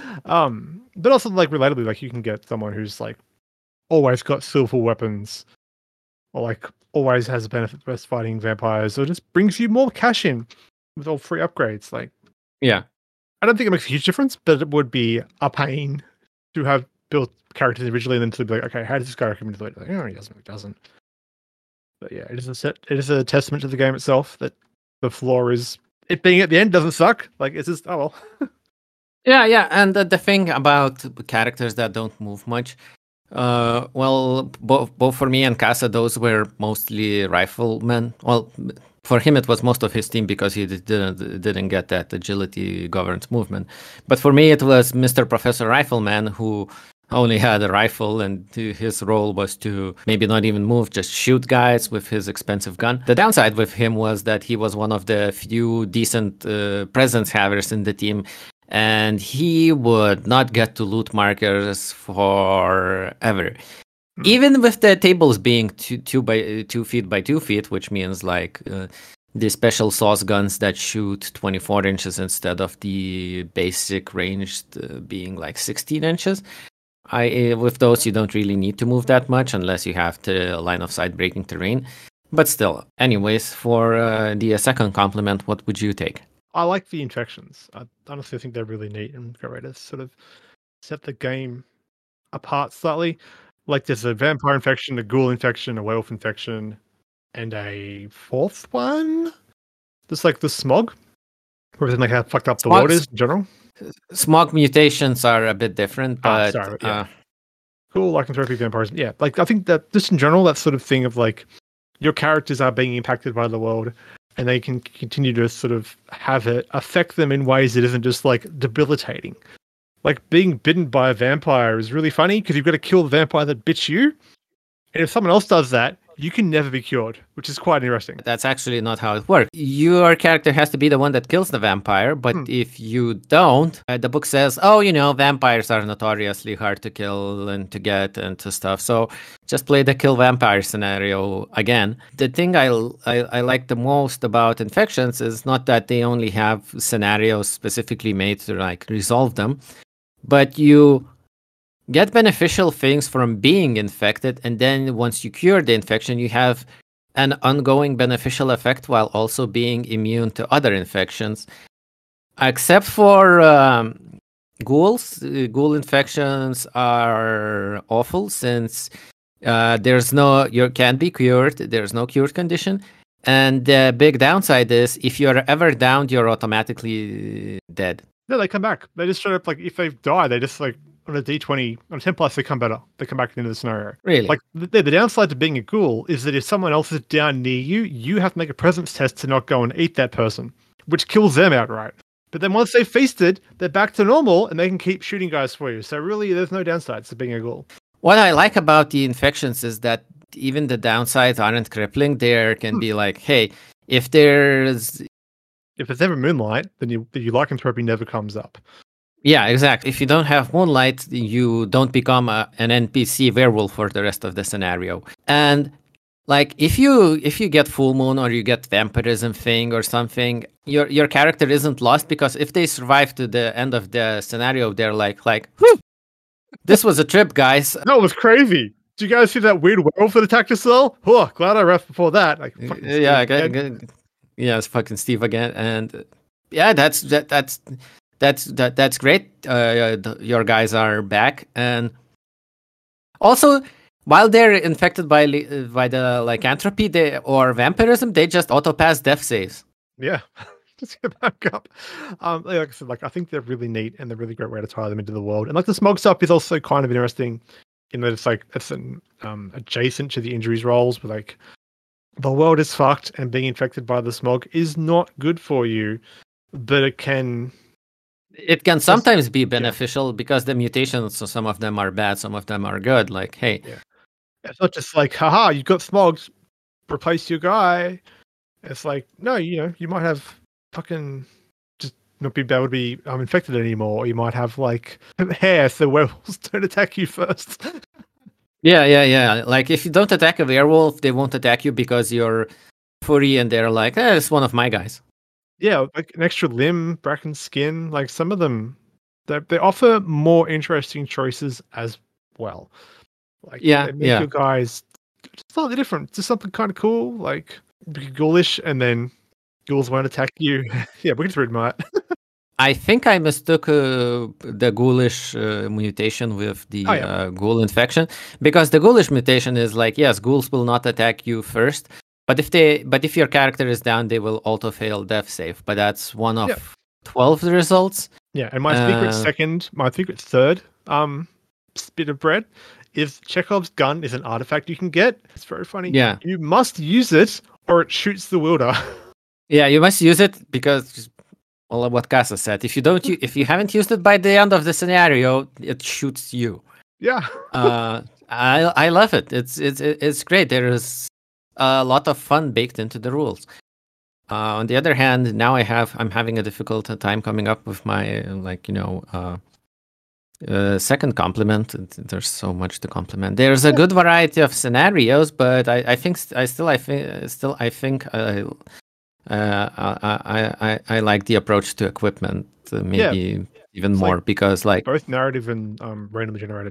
Um, but also, like, relatably, like, you can get someone who's, like, always got skillful weapons, or, like, always has a benefit for fighting vampires, or just brings you more cash in with all free upgrades. Like, yeah. I don't think it makes a huge difference, but it would be a pain to have built characters originally and then to be like, okay, how does this guy come into it? Like, oh, he doesn't, he doesn't. But yeah, it is a set, it is a testament to the game itself that the flaw is it being at the end doesn't suck. Like, it's just, oh well. Yeah, yeah, and the, the thing about characters that don't move much, uh, well, both both for me and Casa, those were mostly riflemen. Well, for him it was most of his team because he didn't didn't get that agility governs movement. But for me, it was Mister Professor Rifleman who only had a rifle, and his role was to maybe not even move, just shoot guys with his expensive gun. The downside with him was that he was one of the few decent uh, presence havers in the team. And he would not get to loot markers forever. Mm. Even with the tables being two, two by two feet by two feet, which means like uh, the special sauce guns that shoot twenty-four inches instead of the basic ranged uh, being like sixteen inches. I with those you don't really need to move that much unless you have to line of sight breaking terrain. But still, anyways, for uh, the uh, second complement, what would you take? I like the infections. I honestly think they're really neat and great way to sort of set the game apart slightly. Like there's a vampire infection, a ghoul infection, a werewolf infection, and a fourth one. Just like the smog. Everything like how fucked up the Smog- world is in general. Smog mutations are a bit different, Ah, but sorry, yeah. uh, Cool, lycanthropy vampires. Yeah, like I think that just in general, that sort of thing of like your characters are being impacted by the world, and they can continue to sort of have it affect them in ways that isn't just like debilitating. Like being bitten by a vampire is really funny because you've got to kill the vampire that bit you, and if someone else does that, you can never be cured, which is quite interesting. that's actually not how it works. Your character has to be the one that kills the vampire, but Hmm. if you don't, uh, the book says, oh, you know, vampires are notoriously hard to kill and to get and to stuff. So just play the kill vampire scenario again. The thing I, I, I like the most about infections is not that they only have scenarios specifically made to like resolve them, but you get beneficial things from being infected, and then once you cure the infection, you have an ongoing beneficial effect while also being immune to other infections. Except for um, ghouls, uh, ghoul infections are awful since uh, there's no you can't be cured. There's no cured condition, and the big downside is if you're ever downed, you're automatically dead. No, they come back. They just straight up like if they die, they just like on a D twenty on a ten plus they come better. They come back into the scenario. Really? Like the, the downside to being a ghoul is that if someone else is down near you, you have to make a presence test to not go and eat that person, which kills them outright. But then once they've feasted, they're back to normal and they can keep shooting guys for you. So really, there's no downsides to being a ghoul. What I like about the infections is that even the downsides aren't crippling. There can Hmm. be like, hey, if there's If there's ever moonlight, then you your lycanthropy never comes up. yeah, exactly. If you don't have moonlight, you don't become a, an N P C werewolf for the rest of the scenario. And like if you if you get full moon or you get vampirism thing or something, your your character isn't lost because if they survive to the end of the scenario, they're like like, whew, this was a trip, guys. That was crazy. Did you guys see that weird werewolf that attacked us all? Oh, glad I ref before that. Like, fucking yeah, Steve again, again. again, yeah, it's fucking Steve again, and uh, yeah, that's that that's that's that that's great. Uh, the, your guys are back, and also while they're infected by li- uh, by the lycanthropy they, or vampirism, they just auto pass death saves. Yeah, just get back up. Um, like I said, like I think they're really neat and they're really great way to tie them into the world. And like the smog stuff is also kind of interesting in that it's like it's an, um, adjacent to the injuries roles, but like the world is fucked and being infected by the smog is not good for you, but it can. It can sometimes be beneficial yeah. because the mutations, so some of them are bad, some of them are good. Like, hey, yeah. It's not just like, haha, you got smog, replace your guy. It's like, no, you know, you might have fucking just not be able to be um, infected anymore. Or you might have like hair, so werewolves don't attack you first. yeah, yeah, yeah. Like if you don't attack a werewolf, they won't attack you because you're furry and they're like, eh, it's one of my guys. Yeah, like an extra limb, bracken skin. Like some of them, they they offer more interesting choices as well. Like yeah, they make yeah. your guys slightly different, just something kind of cool, like be ghoulish, and then ghouls won't attack you. Yeah, we can just read my. I think I mistook uh, the ghoulish uh, mutation with the oh, yeah. uh, ghoul infection because the ghoulish mutation is like, yes, ghouls will not attack you first. But if they, but if your character is down, they will auto fail death save. But that's one of yeah. twelve results. Yeah, and my secret uh, second, my secret third, um, bit of bread is Chekhov's gun is an artifact you can get. It's very funny. Yeah, you must use it or it shoots the wielder. Yeah, you must use it because, well, what Casa said, if you don't, if you haven't used it by the end of the scenario, it shoots you. Yeah. uh, I I love it. It's it's it's great. There is a lot of fun baked into the rules. Uh, on the other hand, now I have I'm having a difficult time coming up with my like you know uh, uh, second complement. There's so much to complement. There's a good variety of scenarios, but I, I think I still I think still I think I, uh, I I I like the approach to equipment uh, maybe yeah. even it's more like because like both narrative and um, randomly generated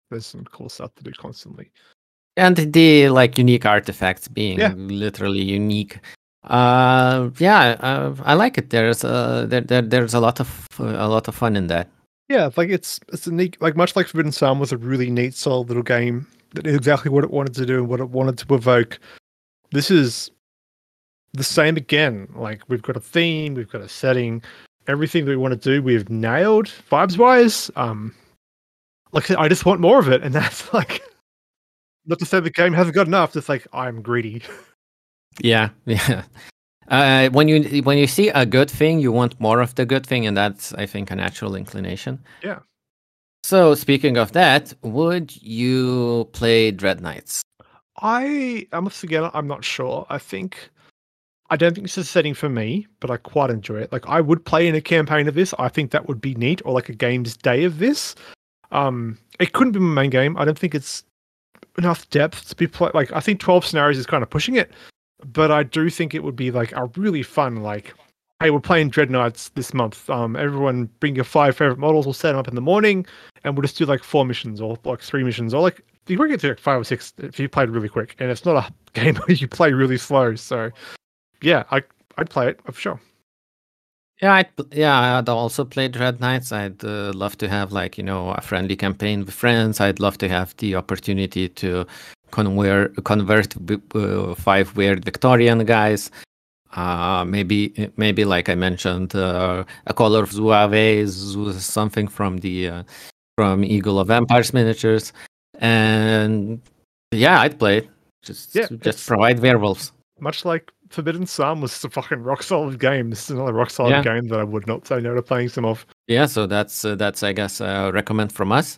there's some cool stuff to do constantly. And the like unique artifacts being Yeah. literally unique. Uh, yeah, uh, I like it. There's uh, there, there there's a lot of uh, a lot of fun in that. Yeah, like it's it's a neat, like much like Forbidden Sun was a really neat, solid little game that did exactly what it wanted to do and what it wanted to evoke. This is the same again. Like we've got a theme, we've got a setting, everything that we want to do, we've nailed vibes wise. Um, like I just want more of it, and that's like not to say the game hasn't got enough. It's like I'm greedy. Yeah, yeah. Uh, when you when you see a good thing, you want more of the good thing, and that's I think a natural inclination. Yeah. So speaking of that, would you play Dread Knights? I I must again, I'm not sure. I think I don't think it's a setting for me, but I quite enjoy it. Like I would play in a campaign of this. I think that would be neat, or like a game's day of this. Um, it couldn't be my main game. I don't think it's enough depth to be play. Like I think twelve scenarios is kind of pushing it, but I do think it would be like a really fun. Like, hey, we're playing Dread Knights this month. Um, everyone bring your five favorite models. We'll set them up in the morning, and we'll just do like four missions or like three missions, or like you can get to like five or six if you played really quick. And it's not a game where you play really slow. So, yeah, I I'd play it for sure. Yeah, I'd, yeah, I'd also play Dread Knights. I'd uh, love to have like you know a friendly campaign with friends. I'd love to have the opportunity to convert convert uh, five weird Victorian guys. Uh, maybe maybe like I mentioned, uh, a Color of Zouave, something from the uh, from Eagle of Empires miniatures, and yeah, I'd play it. Just Yeah, just provide werewolves. Much like Forbidden Sun was a fucking rock solid game. This is another rock solid Yeah. game that I would not say no to playing some of. Yeah, so that's uh, that's I guess a recommend from us.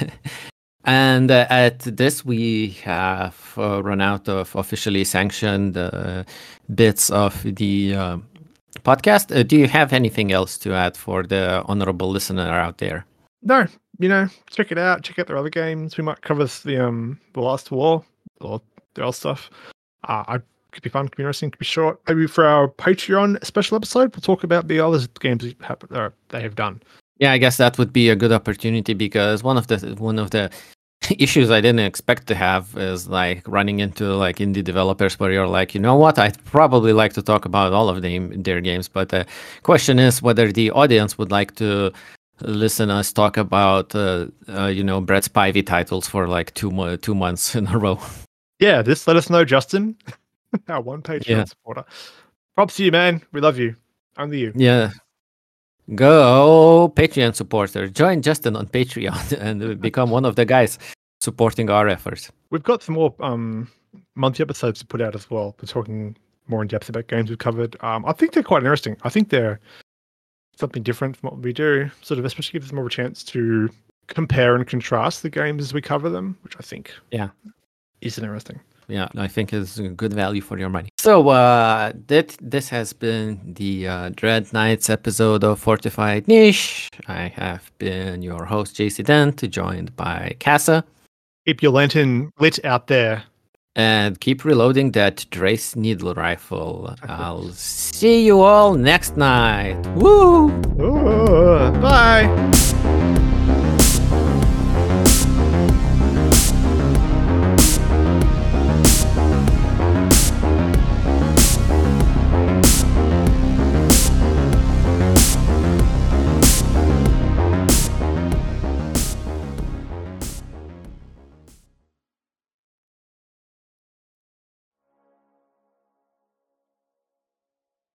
And uh, at this, we have uh, run out of officially sanctioned uh, bits of the uh, podcast. Uh, do you have anything else to add for the honorable listener out there? No, you know, check it out. Check out their other games. We might cover the um the Last War or the other stuff. Uh, I could be fun, could be interesting, could be short. Maybe for our Patreon special episode, we'll talk about the other games that have, uh, they have done. Yeah, I guess that would be a good opportunity because one of the one of the issues I didn't expect to have is like running into like indie developers where you're like, you know what, I'd probably like to talk about all of them, their games, but the question is whether the audience would like to listen us talk about uh, uh, you know Brett Spivey titles for like two mo- two months in a row. Yeah, just let us know, Justin, our one Patreon Yeah. supporter. Props to you, man. We love you. Only you. Yeah. Go Patreon supporter. Join Justin on Patreon and become one of the guys supporting our efforts. We've got some more um, monthly episodes to put out as well. We're talking more in depth about games we've covered. Um, I think they're quite interesting. I think they're something different from what we do, sort of, especially gives us more of a chance to compare and contrast the games as we cover them, which I think Yeah. is interesting. Yeah, I think is a good value for your money. So uh, that this has been the uh, Dread Knights episode of Fortified Niche. I have been your host, J C Dent, joined by Casa. Keep your lantern lit out there. And keep reloading that Drace Needle Rifle. I'll see you all next night. Woo! Oh, bye.